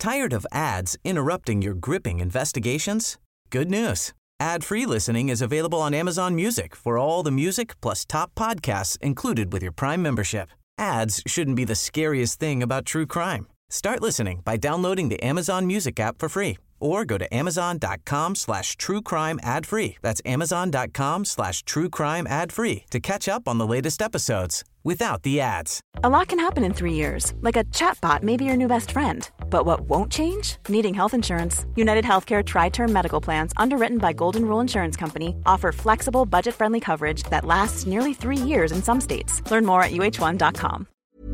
Tired of ads interrupting your gripping investigations? Good news. Ad-free listening is available on Amazon Music for all the music plus top podcasts included with your Prime membership. Ads shouldn't be the scariest thing about true crime. Start listening by downloading the Amazon Music app for free or go to amazon.com/truecrime ad-free. That's amazon.com/truecrime ad-free to catch up on the latest episodes without the ads. A lot can happen in 3 years, like a chatbot may be your new best friend. But what won't change? Needing health insurance. United Healthcare Tri-Term Medical Plans, underwritten by Golden Rule Insurance Company, offer flexible, budget-friendly coverage that lasts nearly 3 years in some states. Learn more at uh1.com.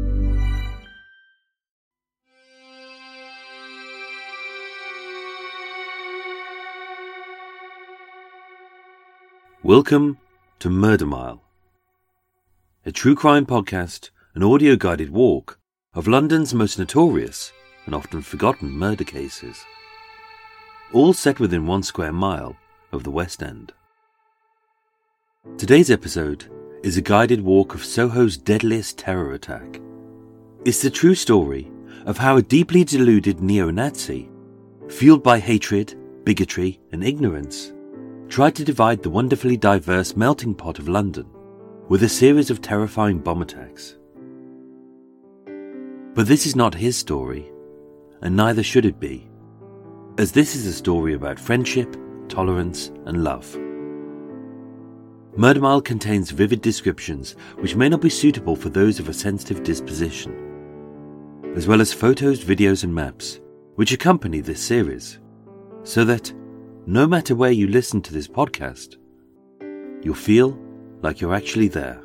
Welcome to Murder Mile, a true crime podcast, an audio-guided walk of London's most notorious and often forgotten murder cases, all set within 1 square mile of the West End. Today's episode is a guided walk of Soho's deadliest terror attack. It's the true story of how a deeply deluded neo-Nazi, fueled by hatred, bigotry and ignorance, tried to divide the wonderfully diverse melting pot of London with a series of terrifying bomb attacks. But this is not his story, and neither should it be, as this is a story about friendship, tolerance, and love. Murder Mile contains vivid descriptions which may not be suitable for those of a sensitive disposition, as well as photos, videos, and maps which accompany this series, so that no matter where you listen to this podcast, you'll feel like you're actually there.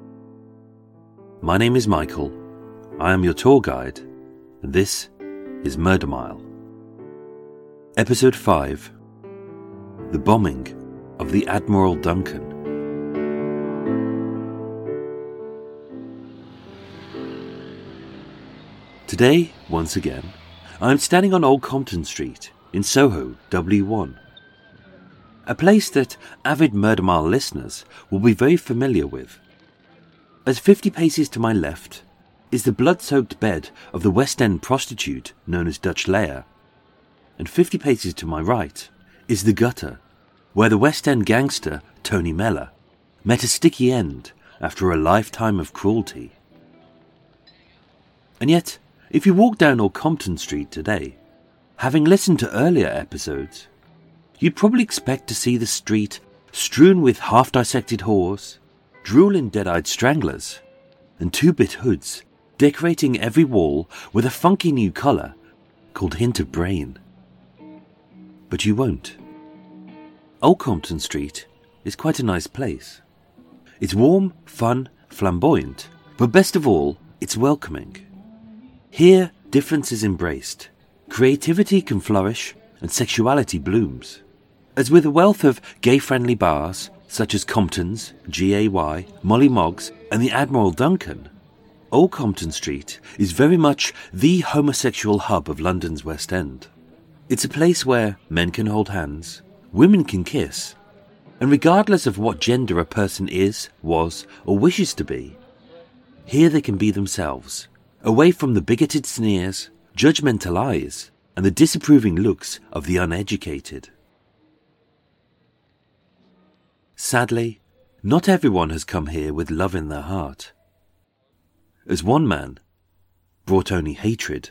My name is Michael, I am your tour guide, and this is Murder Mile. Episode 5: The Bombing of the Admiral Duncan. Today, once again, I am standing on Old Compton Street in Soho, W1. A place that avid Murder Mile listeners will be very familiar with, as 50 paces to my left is the blood-soaked bed of the West End prostitute known as Dutch Leia, and 50 paces to my right is the gutter where the West End gangster Tony Mellor met a sticky end after a lifetime of cruelty. And yet, if you walk down Old Compton Street today, having listened to earlier episodes, you'd probably expect to see the street strewn with half-dissected whores, drooling dead-eyed stranglers, and two-bit hoods decorating every wall with a funky new colour called Hint of Brain. But you won't. Old Compton Street is quite a nice place. It's warm, fun, flamboyant, but best of all, it's welcoming. Here, difference is embraced, creativity can flourish, and sexuality blooms. As with a wealth of gay-friendly bars, such as Compton's, GAY, Molly Moggs, and the Admiral Duncan, Old Compton Street is very much the homosexual hub of London's West End. It's a place where men can hold hands, women can kiss, and regardless of what gender a person is, was, or wishes to be, here they can be themselves, away from the bigoted sneers, judgmental eyes, and the disapproving looks of the uneducated. Sadly, not everyone has come here with love in their heart, as one man brought only hatred.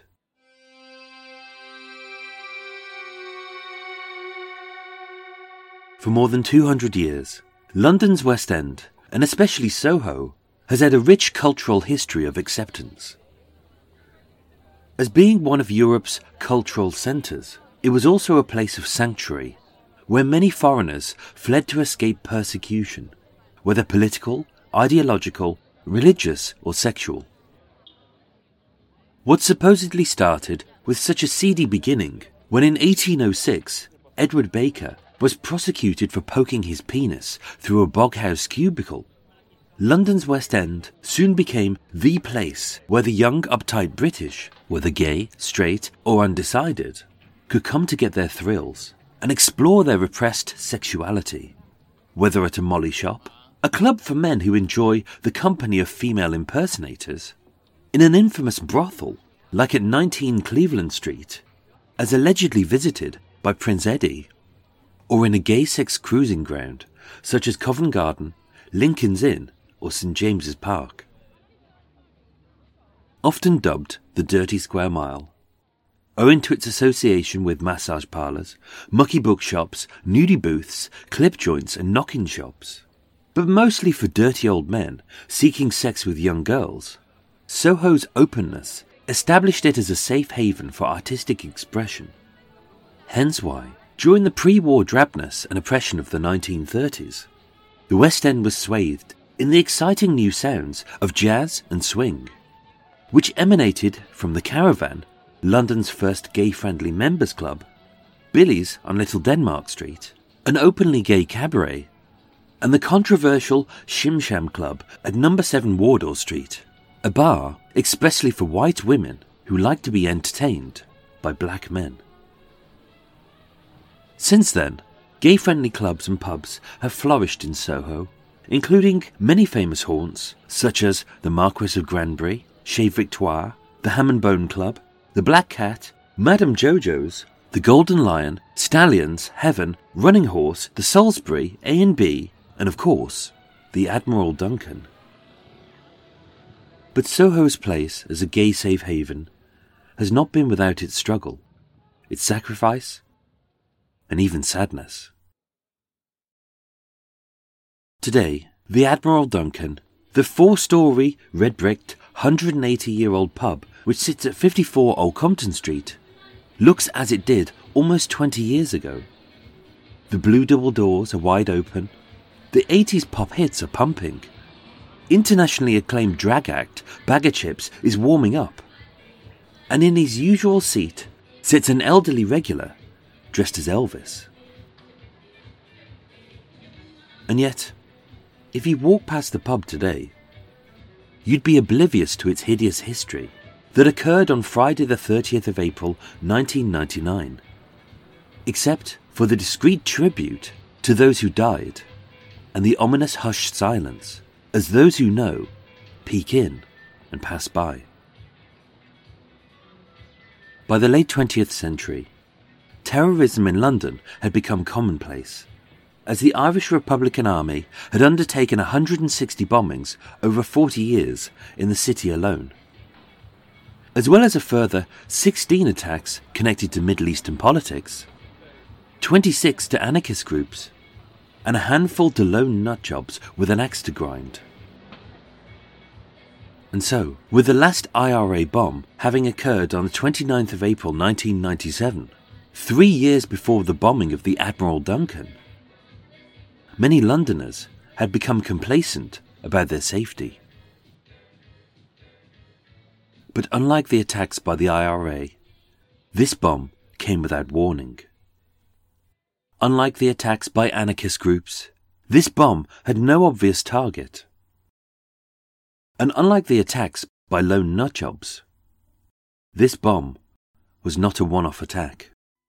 For more than 200 years, London's West End, and especially Soho, has had a rich cultural history of acceptance. As being one of Europe's cultural centres, it was also a place of sanctuary, where many foreigners fled to escape persecution, whether political, ideological, religious or sexual. What supposedly started with such a seedy beginning, when in 1806 Edward Baker was prosecuted for poking his penis through a boghouse cubicle, London's West End soon became the place where the young uptight British, whether gay, straight or undecided, could come to get their thrills and explore their repressed sexuality, whether at a molly shop, a club for men who enjoy the company of female impersonators, in an infamous brothel like at 19 Cleveland Street, as allegedly visited by Prince Eddie, or in a gay-sex cruising ground such as Covent Garden, Lincoln's Inn or St James's Park. Often dubbed the Dirty Square Mile, owing to its association with massage parlours, mucky bookshops, nudie booths, clip joints and knock-in shops, but mostly for dirty old men seeking sex with young girls, Soho's openness established it as a safe haven for artistic expression. Hence why, during the pre-war drabness and oppression of the 1930s, the West End was swathed in the exciting new sounds of jazz and swing, which emanated from the Caravan, London's first gay-friendly members club, Billy's on Little Denmark Street, an openly gay cabaret, and the controversial Shim Sham Club at No. 7 Wardour Street, a bar expressly for white women who like to be entertained by black men. Since then, gay-friendly clubs and pubs have flourished in Soho, including many famous haunts such as the Marquis of Granbury, Chez Victoire, the Ham and Bone Club, the Black Cat, Madame Jojo's, the Golden Lion, Stallions, Heaven, Running Horse, the Salisbury, A&B, and of course, the Admiral Duncan. But Soho's place as a gay safe haven has not been without its struggle, its sacrifice, and even sadness. Today, the Admiral Duncan, the 4-storey, red-bricked, 180-year-old pub which sits at 54 Old Compton Street, looks as it did almost 20 years ago. The blue double doors are wide open, the 80s pop hits are pumping, internationally acclaimed drag act Bag of Chips is warming up, and in his usual seat sits an elderly regular dressed as Elvis. And yet, if you walk past the pub today, you'd be oblivious to its hideous history that occurred on Friday the 30th of April 1999, except for the discreet tribute to those who died and the ominous hushed silence as those who know peek in and pass by. By the late 20th century, terrorism in London had become commonplace, as the Irish Republican Army had undertaken 160 bombings over 40 years in the city alone, as well as a further 16 attacks connected to Middle Eastern politics, 26 to anarchist groups, and a handful to lone nutjobs with an axe to grind. And so, with the last IRA bomb having occurred on the 29th of April 1997, 3 years before the bombing of the Admiral Duncan, many Londoners had become complacent about their safety. But unlike the attacks by the IRA, this bomb came without warning. Unlike the attacks by anarchist groups, this bomb had no obvious target. And unlike the attacks by lone nutjobs, this bomb was not a one-off attack.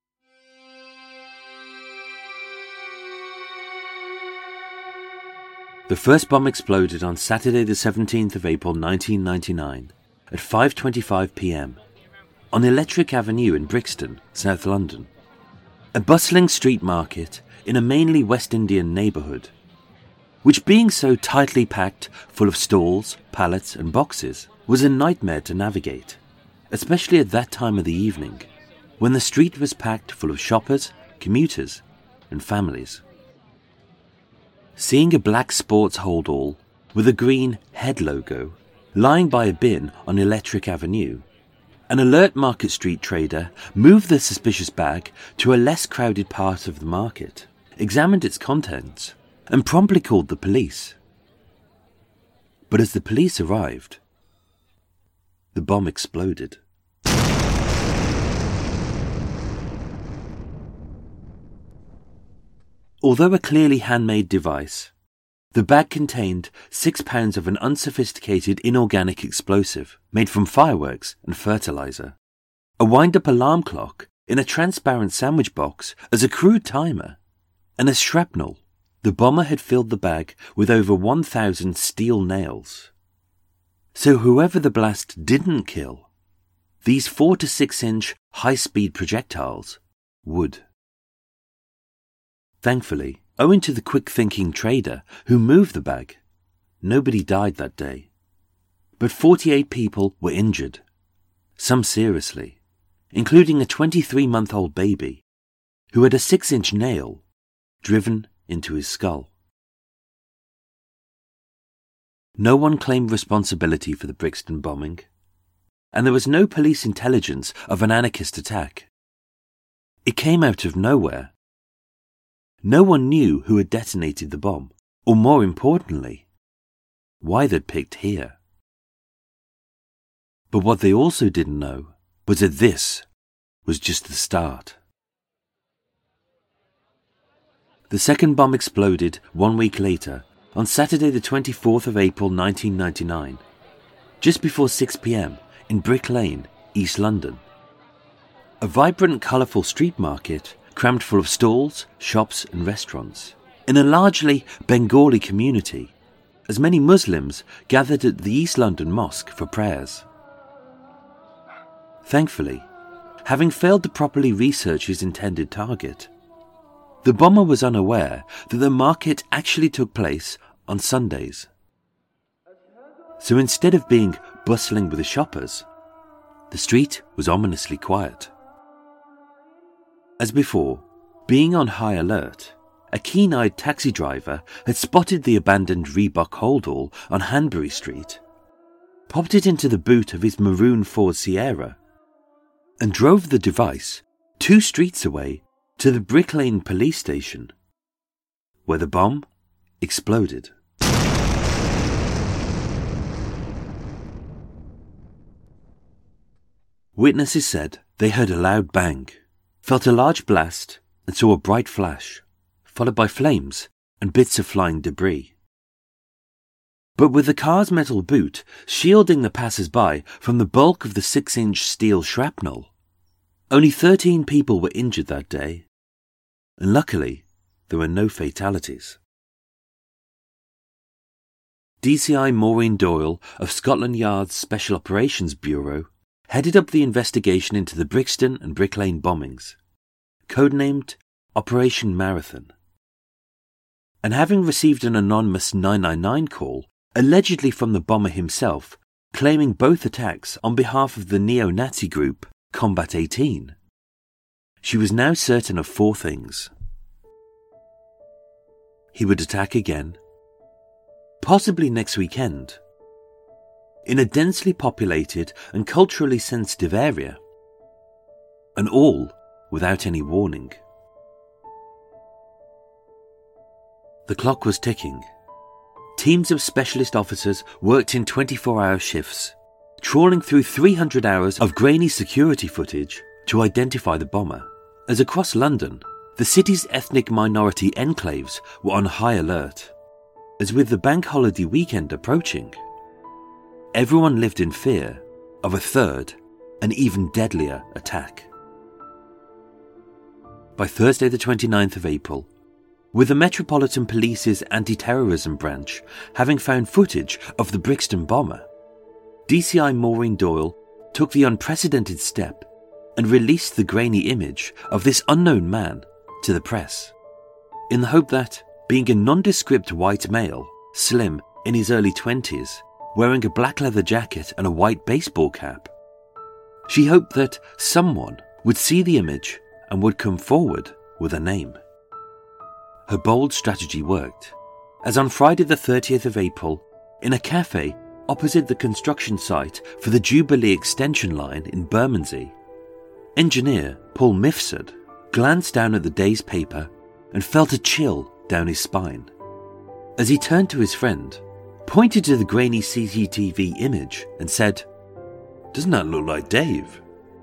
The first bomb exploded on Saturday the 17th of April 1999 at 5:25 p.m. on Electric Avenue in Brixton, South London, a bustling street market in a mainly West Indian neighbourhood, which being so tightly packed full of stalls, pallets and boxes was a nightmare to navigate, especially at that time of the evening, when the street was packed full of shoppers, commuters and families. Seeing a black sports holdall with a green head logo lying by a bin on Electric Avenue, an alert Market Street trader moved the suspicious bag to a less crowded part of the market, examined its contents, and promptly called the police. But as the police arrived, the bomb exploded. Although a clearly handmade device, the bag contained 6 pounds of an unsophisticated inorganic explosive made from fireworks and fertilizer, a wind-up alarm clock in a transparent sandwich box as a crude timer, and as shrapnel, the bomber had filled the bag with over 1,000 steel nails. So whoever the blast didn't kill, these 4 to 6 inch high-speed projectiles would. Thankfully, owing to the quick-thinking trader who moved the bag, nobody died that day. But 48 people were injured, some seriously, including a 23-month-old baby who had a 6-inch nail driven into his skull. No one claimed responsibility for the Brixton bombing, and there was no police intelligence of an anarchist attack. It came out of nowhere. No one knew who had detonated the bomb, or more importantly, why they'd picked here. But what they also didn't know was that this was just the start. The second bomb exploded 1 week later, on Saturday the 24th of April 1999, just before 6 p.m. in Brick Lane, East London. A vibrant, colourful street market crammed full of stalls, shops and restaurants, in a largely Bengali community, as many Muslims gathered at the East London Mosque for prayers. Thankfully, having failed to properly research his intended target, the bomber was unaware that the market actually took place on Sundays. So instead of being bustling with the shoppers, the street was ominously quiet. As before, being on high alert, a keen-eyed taxi driver had spotted the abandoned Reebok holdall on Hanbury Street, popped it into the boot of his maroon Ford Sierra, and drove the device 2 streets away to the Brick Lane police station, where the bomb exploded. Witnesses said they heard a loud bang, felt a large blast, and saw a bright flash, followed by flames and bits of flying debris. But with the car's metal boot shielding the passers-by from the bulk of the 6-inch steel shrapnel, only 13 people were injured that day, and luckily there were no fatalities. DCI Maureen Doyle of Scotland Yard's Special Operations Bureau headed up the investigation into the Brixton and Brick Lane bombings, codenamed Operation Marathon. And having received an anonymous 999 call, allegedly from the bomber himself, claiming both attacks on behalf of the neo-Nazi group Combat 18, she was now certain of 4 things. He would attack again, possibly next weekend, in a densely populated and culturally sensitive area, and all without any warning. The clock was ticking. Teams of specialist officers worked in 24-hour shifts, trawling through 300 hours of grainy security footage to identify the bomber, as across London, the city's ethnic minority enclaves were on high alert, as with the bank holiday weekend approaching, everyone lived in fear of a third and even deadlier attack. By Thursday the 29th of April, with the Metropolitan Police's anti-terrorism branch having found footage of the Brixton bomber, DCI Maureen Doyle took the unprecedented step and released the grainy image of this unknown man to the press, in the hope that, being a nondescript white male, slim, in his early 20s, wearing a black leather jacket and a white baseball cap, she hoped that someone would see the image and would come forward with a name. Her bold strategy worked, as on Friday the 30th of April, in a cafe opposite the construction site for the Jubilee Extension Line in Bermondsey, engineer Paul Mifsud glanced down at the day's paper and felt a chill down his spine. As he turned to his friend, pointed to the grainy CCTV image and said, "Doesn't that look like Dave?"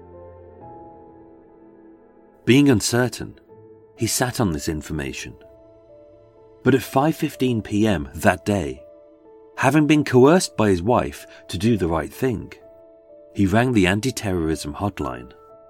Being uncertain, he sat on this information. But at 5:15 p.m. that day, having been coerced by his wife to do the right thing, he rang the anti-terrorism hotline.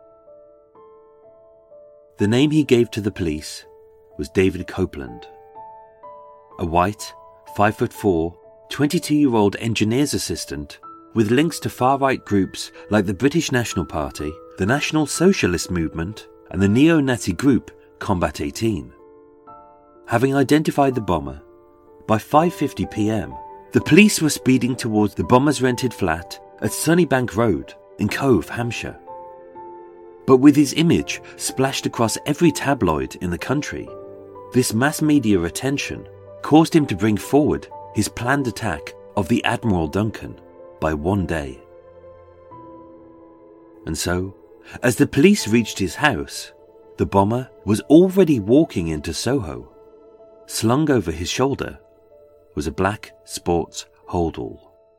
The name he gave to the police was David Copeland, a white, 5'4", 22-year-old engineer's assistant with links to far-right groups like the British National Party, the National Socialist Movement, and the neo-Nazi group Combat 18. Having identified the bomber, by 5:50 p.m, the police were speeding towards the bomber's rented flat at Sunnybank Road in Cove, Hampshire. But with his image splashed across every tabloid in the country, this mass media attention caused him to bring forward his planned attack of the Admiral Duncan by 1 day. And so, as the police reached his house, the bomber was already walking into Soho. Slung over his shoulder was a black sports holdall.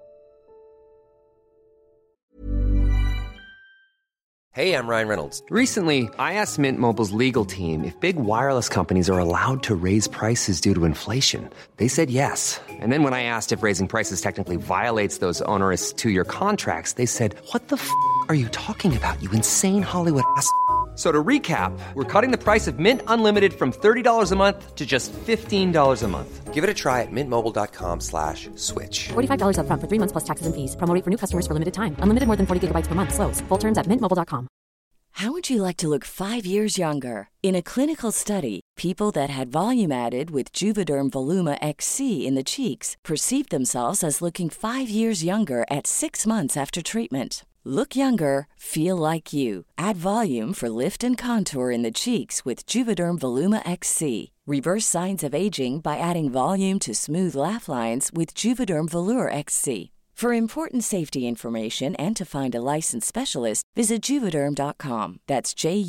Hey, I'm Ryan Reynolds. Recently, I asked Mint Mobile's legal team if big wireless companies are allowed to raise prices due to inflation. They said yes. And then when I asked if raising prices technically violates those onerous 2-year contracts, they said, "What the f*** are you talking about, you insane Hollywood ass?" So to recap, we're cutting the price of Mint Unlimited from $30 a month to just $15 a month. Give it a try at mintmobile.com/switch. $45 up front for 3 months plus taxes and fees. Promo rate for new customers for limited time. Unlimited more than 40 gigabytes per month. Slows full terms at mintmobile.com. How would you like to look 5 years younger? In a clinical study, people that had volume added with Juvederm Voluma XC in the cheeks perceived themselves as looking 5 years younger at 6 months after treatment. Look younger, feel like you. Add volume for lift and contour in the cheeks with Juvederm Voluma XC. Reverse signs of aging by adding volume to smooth laugh lines with Juvederm Volure XC. For important safety information and to find a licensed specialist, visit Juvederm.com. That's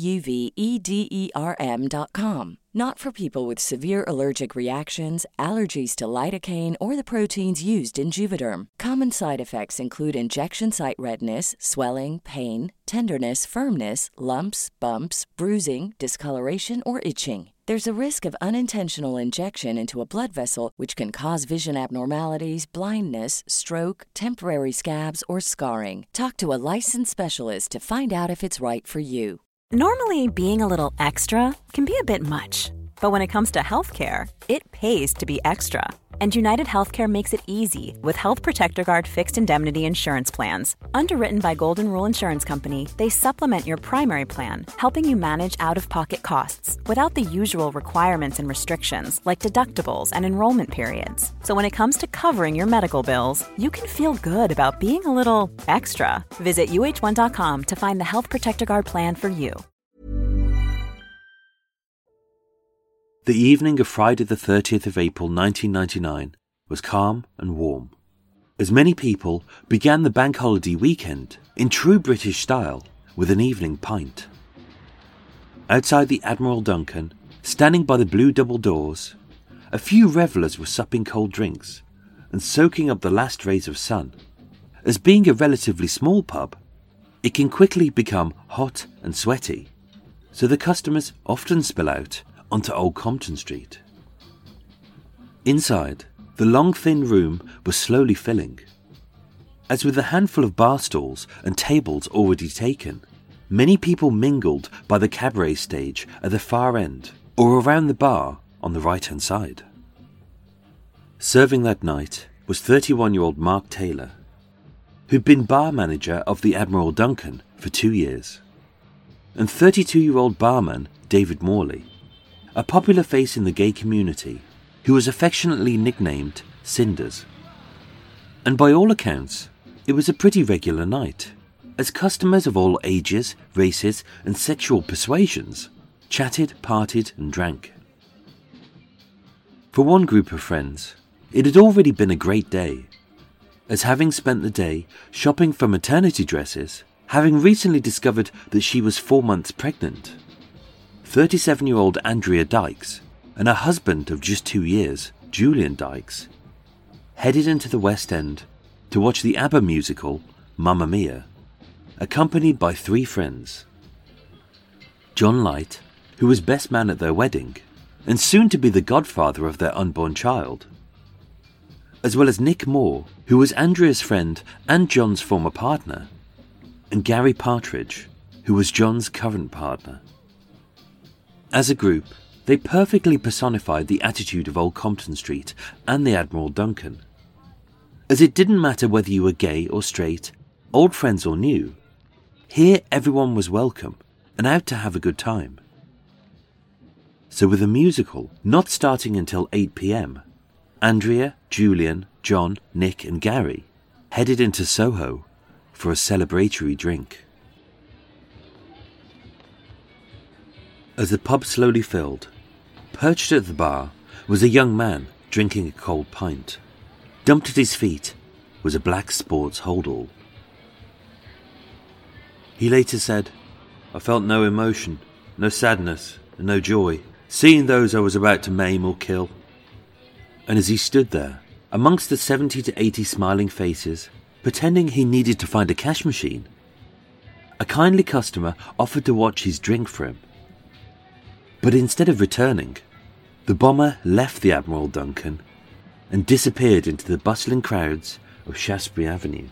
JUVEDERM.com. Not for people with severe allergic reactions, allergies to lidocaine, or the proteins used in Juvederm. Common side effects include injection site redness, swelling, pain, tenderness, firmness, lumps, bumps, bruising, discoloration, or itching. There's a risk of unintentional injection into a blood vessel, which can cause vision abnormalities, blindness, stroke, temporary scabs, or scarring. Talk to a licensed specialist to find out if it's right for you. Normally, being a little extra can be a bit much, but when it comes to healthcare, it pays to be extra. And United Healthcare makes it easy with Health Protector Guard fixed indemnity insurance plans. Underwritten by Golden Rule Insurance Company, they supplement your primary plan, helping you manage out-of-pocket costs without the usual requirements and restrictions like deductibles and enrollment periods. So when it comes to covering your medical bills, you can feel good about being a little extra. Visit UH1.com to find the Health Protector Guard plan for you. The evening of Friday the 30th of April 1999 was calm and warm, as many people began the bank holiday weekend in true British style with an evening pint. Outside the Admiral Duncan, standing by the blue double doors, a few revellers were supping cold drinks and soaking up the last rays of sun. As being a relatively small pub, it can quickly become hot and sweaty, so the customers often spill out onto Old Compton Street. Inside, the long thin room was slowly filling. As with a handful of bar stools and tables already taken, many people mingled by the cabaret stage at the far end or around the bar on the right-hand side. Serving that night was 31-year-old Mark Taylor, who'd been bar manager of the Admiral Duncan for 2 years, and 32-year-old barman David Morley, a popular face in the gay community who was affectionately nicknamed Cinders. And by all accounts, it was a pretty regular night, as customers of all ages, races and sexual persuasions chatted, partied and drank. For one group of friends, it had already been a great day, as having spent the day shopping for maternity dresses, having recently discovered that she was 4 months pregnant, 37-year-old Andrea Dykes and her husband of just 2 years, Julian Dykes, headed into the West End to watch the ABBA musical Mamma Mia, accompanied by 3 friends. John Light, who was best man at their wedding, and soon to be the godfather of their unborn child, as well as Nick Moore, who was Andrea's friend and John's former partner, and Gary Partridge, who was John's current partner. As a group, they perfectly personified the attitude of Old Compton Street and the Admiral Duncan. as it didn't matter whether you were gay or straight, old friends or new. Here everyone was welcome and out to have a good time. So with the musical not starting until 8 p.m, Andrea, Julian, John, Nick and Gary headed into Soho for a celebratory drink. As the pub slowly filled, perched at the bar was a young man drinking a cold pint. Dumped at his feet was a black sports holdall. He later said, "I felt no emotion, no sadness, and no joy, seeing those I was about to maim or kill." And as he stood there, amongst the 70 to 80 smiling faces, pretending he needed to find a cash machine, a kindly customer offered to watch his drink for him. But instead of returning, the bomber left the Admiral Duncan and disappeared into the bustling crowds of Shaftesbury Avenue.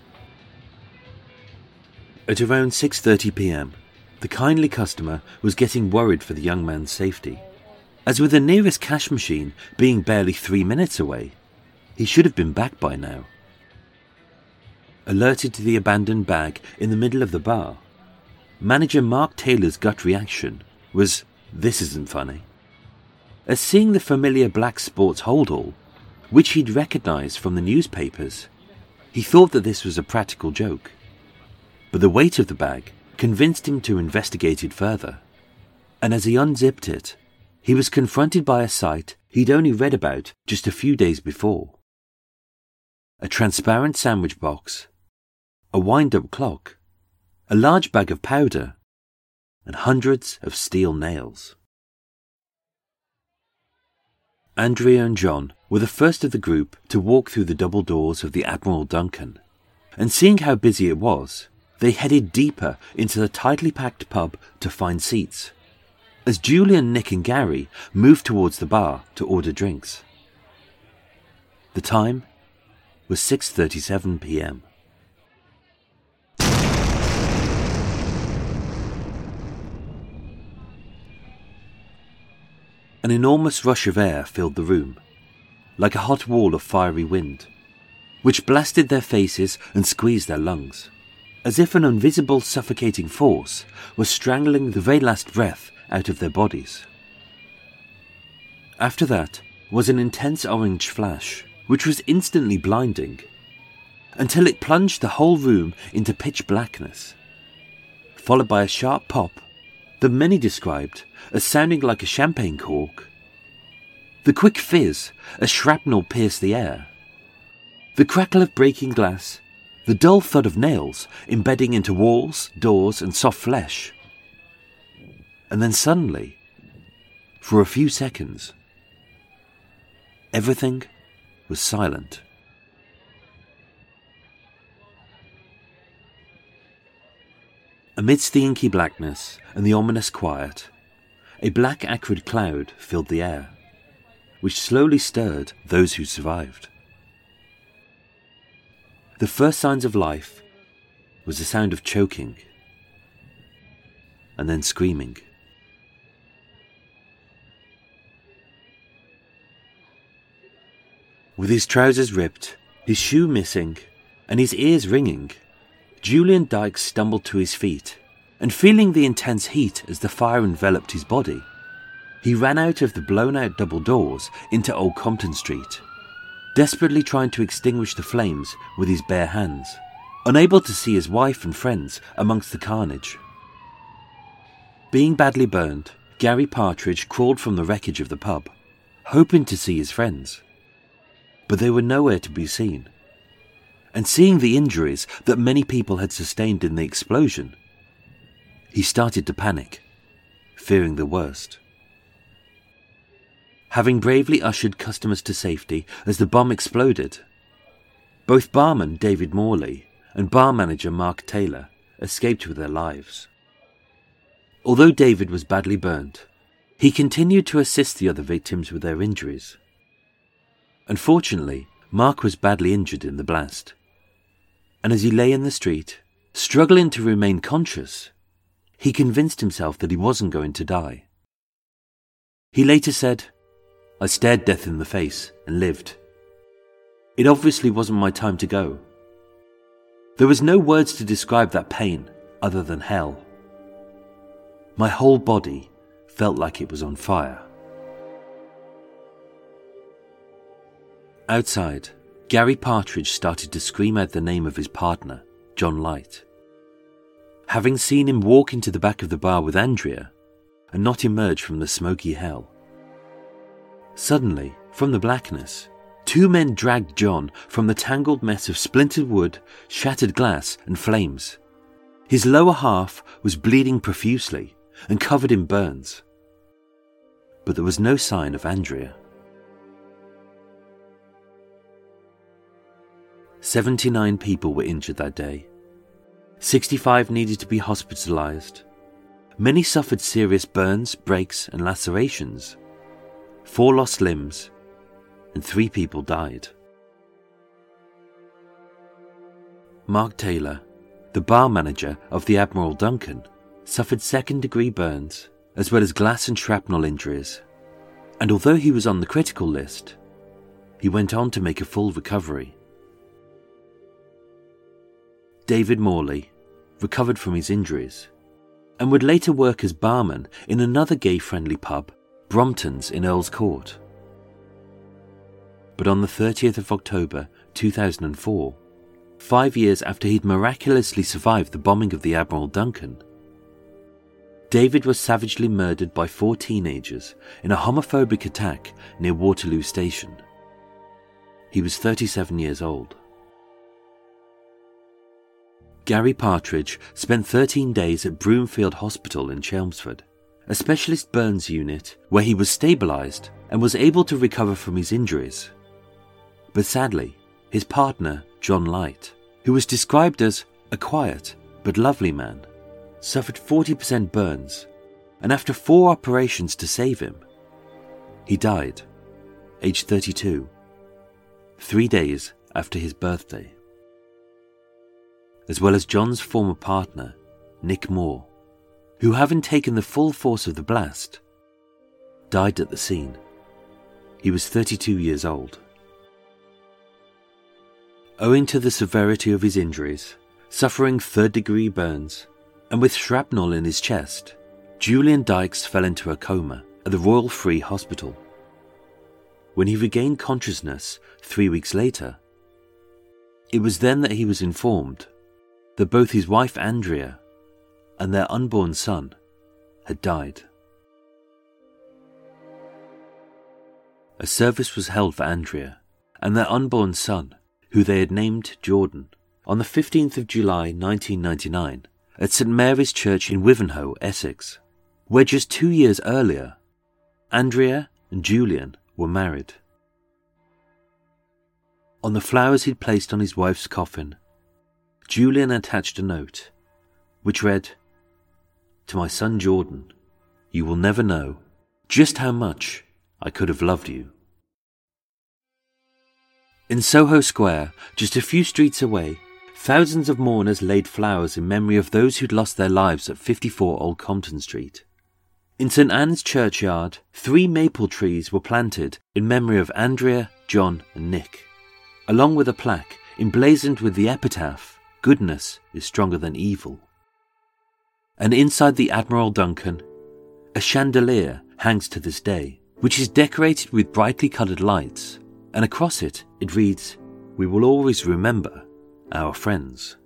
At around 6:30 p.m, the kindly customer was getting worried for the young man's safety, as with the nearest cash machine being barely 3 minutes away, he should have been back by now. Alerted to the abandoned bag in the middle of the bar, manager Mark Taylor's gut reaction was, "This isn't funny," as seeing the familiar black sports holdall, which he'd recognised from the newspapers, he thought that this was a practical joke. But the weight of the bag convinced him to investigate it further, and as he unzipped it, he was confronted by a sight he'd only read about just a few days before. A transparent sandwich box, a wind-up clock, a large bag of powder, and hundreds of steel nails. Andrea and John were the first of the group to walk through the double doors of the Admiral Duncan, and seeing how busy it was, they headed deeper into the tightly packed pub to find seats, as Julian, Nick and Gary moved towards the bar to order drinks. The time was 6:37 p.m. An enormous rush of air filled the room, like a hot wall of fiery wind, which blasted their faces and squeezed their lungs, as if an invisible suffocating force was strangling the very last breath out of their bodies. After that was an intense orange flash, which was instantly blinding, until it plunged the whole room into pitch blackness, followed by a sharp pop that many described as sounding like a champagne cork, the quick fizz as shrapnel pierced the air, the crackle of breaking glass, the dull thud of nails embedding into walls, doors and soft flesh. And then suddenly, for a few seconds, everything was silent. Amidst the inky blackness and the ominous quiet, a black acrid cloud filled the air, which slowly stirred those who survived. The first signs of life was the sound of choking, and then screaming. With his trousers ripped, his shoe missing, and his ears ringing, Julian Dykes stumbled to his feet, and feeling the intense heat as the fire enveloped his body, he ran out of the blown-out double doors into Old Compton Street, desperately trying to extinguish the flames with his bare hands, unable to see his wife and friends amongst the carnage. Being badly burned, Gary Partridge crawled from the wreckage of the pub, hoping to see his friends, but they were nowhere to be seen. And seeing the injuries that many people had sustained in the explosion, he started to panic, fearing the worst. Having bravely ushered customers to safety as the bomb exploded, both barman David Morley and bar manager Mark Taylor escaped with their lives. Although David was badly burned, he continued to assist the other victims with their injuries. Unfortunately, Mark was badly injured in the blast, and as he lay in the street, struggling to remain conscious, he convinced himself that he wasn't going to die. He later said, "I stared death in the face and lived." It obviously wasn't my time to go. There was no words to describe that pain other than hell. My whole body felt like it was on fire. Outside, Gary Partridge started to scream out the name of his partner, John Light. Having seen him walk into the back of the bar with Andrea and not emerge from the smoky hell. Suddenly, from the blackness, two men dragged John from the tangled mess of splintered wood, shattered glass and flames. His lower half was bleeding profusely and covered in burns. But there was no sign of Andrea. 79 people were injured that day. 65 needed to be hospitalized. Many suffered serious burns, breaks, and lacerations. 4 lost limbs, and 3 people died. Mark Taylor, the bar manager of the Admiral Duncan, suffered second-degree burns, as well as glass and shrapnel injuries. And although he was on the critical list, he went on to make a full recovery. David Morley recovered from his injuries and would later work as barman in another gay-friendly pub, Brompton's in Earl's Court. But on the 30th of October 2004, 5 years after he'd miraculously survived the bombing of the Admiral Duncan, David was savagely murdered by 4 teenagers in a homophobic attack near Waterloo Station. He was 37 years old. Gary Partridge spent 13 days at Broomfield Hospital in Chelmsford, a specialist burns unit where he was stabilised and was able to recover from his injuries. But sadly, his partner, John Light, who was described as a quiet but lovely man, suffered 40% burns, and after 4 operations to save him, he died, aged 32, 3 days after his birthday. As well as John's former partner, Nick Moore, who, having taken the full force of the blast, died at the scene. He was 32 years old. Owing to the severity of his injuries, suffering third-degree burns, and with shrapnel in his chest, Julian Dykes fell into a coma at the Royal Free Hospital. When he regained consciousness 3 weeks later, it was then that he was informed that both his wife Andrea and their unborn son had died. A service was held for Andrea and their unborn son, who they had named Jordan, on the 15th of July 1999 at St Mary's Church in Wivenhoe, Essex, where just 2 years earlier, Andrea and Julian were married. On the flowers he'd placed on his wife's coffin, Julian attached a note, which read, "To my son Jordan, you will never know just how much I could have loved you." In Soho Square, just a few streets away, thousands of mourners laid flowers in memory of those who'd lost their lives at 54 Old Compton Street. In St Anne's churchyard, 3 maple trees were planted in memory of Andrea, John and Nick, along with a plaque emblazoned with the epitaph, "Goodness is stronger than evil." And inside the Admiral Duncan, a chandelier hangs to this day, which is decorated with brightly coloured lights, and across it reads, "We will always remember our friends."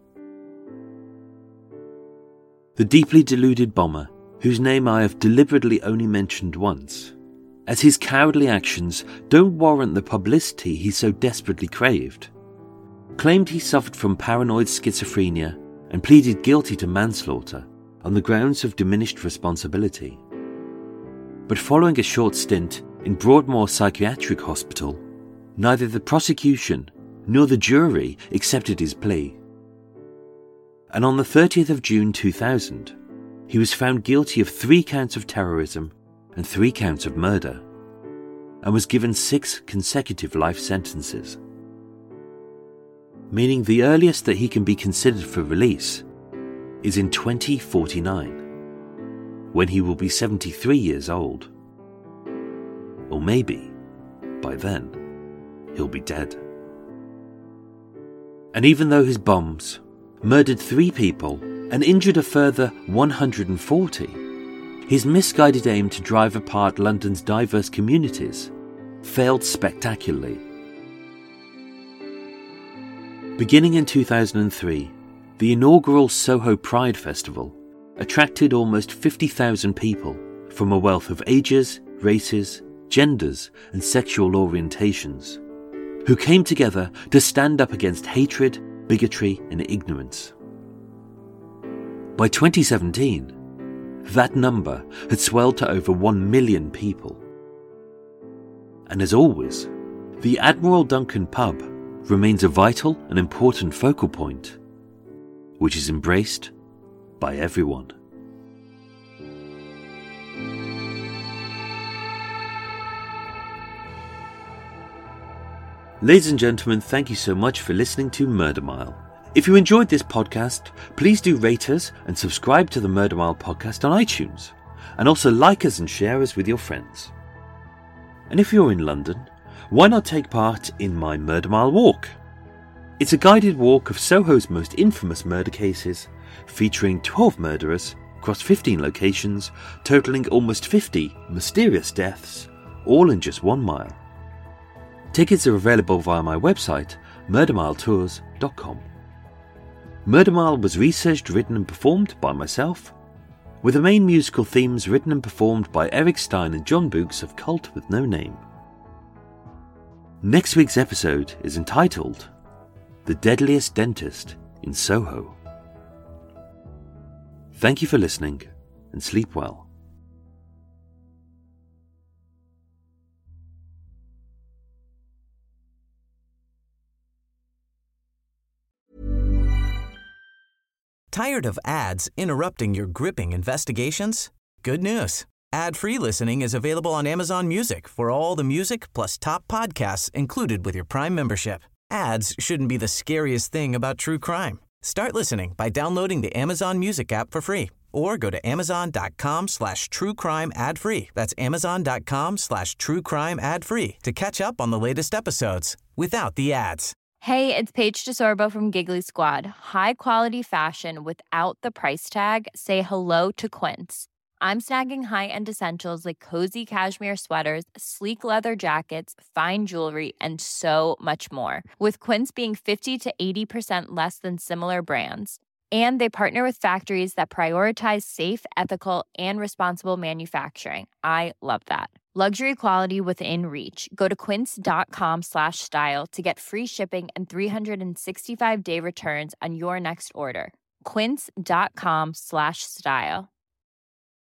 The deeply deluded bomber, whose name I have deliberately only mentioned once, as his cowardly actions don't warrant the publicity he so desperately craved, claimed he suffered from paranoid schizophrenia and pleaded guilty to manslaughter on the grounds of diminished responsibility. But following a short stint in Broadmoor Psychiatric Hospital, neither the prosecution nor the jury accepted his plea. And on the 30th of June 2000, he was found guilty of 3 counts of terrorism and 3 counts of murder, and was given 6 consecutive life sentences. Meaning the earliest that he can be considered for release is in 2049, when he will be 73 years old. Or maybe, by then, he'll be dead. And even though his bombs murdered 3 people and injured a further 140, his misguided aim to drive apart London's diverse communities failed spectacularly. Beginning in 2003, the inaugural Soho Pride Festival attracted almost 50,000 people from a wealth of ages, races, genders, and sexual orientations, who came together to stand up against hatred, bigotry, and ignorance. By 2017, that number had swelled to over 1 million people. And as always, the Admiral Duncan pub remains a vital and important focal point, which is embraced by everyone. Ladies and gentlemen, thank you so much for listening to Murder Mile. If you enjoyed this podcast, please do rate us and subscribe to the Murder Mile podcast on iTunes, and also like us and share us with your friends. And if you're in London, why not take part in my Murder Mile Walk? It's a guided walk of Soho's most infamous murder cases, featuring 12 murderers across 15 locations, totaling almost 50 mysterious deaths, all in just 1 mile. Tickets are available via my website, murdermiletours.com. Murder Mile was researched, written and performed by myself, with the main musical themes written and performed by Eric Stein and John Books of Cult with No Name. Next week's episode is entitled The Deadliest Dentist in Soho. Thank you for listening, and sleep well. Tired of ads interrupting your gripping investigations? Good news. Ad-free listening is available on Amazon Music for all the music plus top podcasts included with your Prime membership. Ads shouldn't be the scariest thing about true crime. Start listening by downloading the Amazon Music app for free or go to amazon.com/truecrime ad-free. That's amazon.com/truecrime ad-free to catch up on the latest episodes without the ads. Hey, it's Paige DeSorbo from Giggly Squad. High quality fashion without the price tag. Say hello to Quince. I'm snagging high-end essentials like cozy cashmere sweaters, sleek leather jackets, fine jewelry, and so much more. With Quince being 50 to 80% less than similar brands. And they partner with factories that prioritize safe, ethical, and responsible manufacturing. I love that. Luxury quality within reach. Go to quince.com/style to get free shipping and 365-day returns on your next order. Quince.com/style.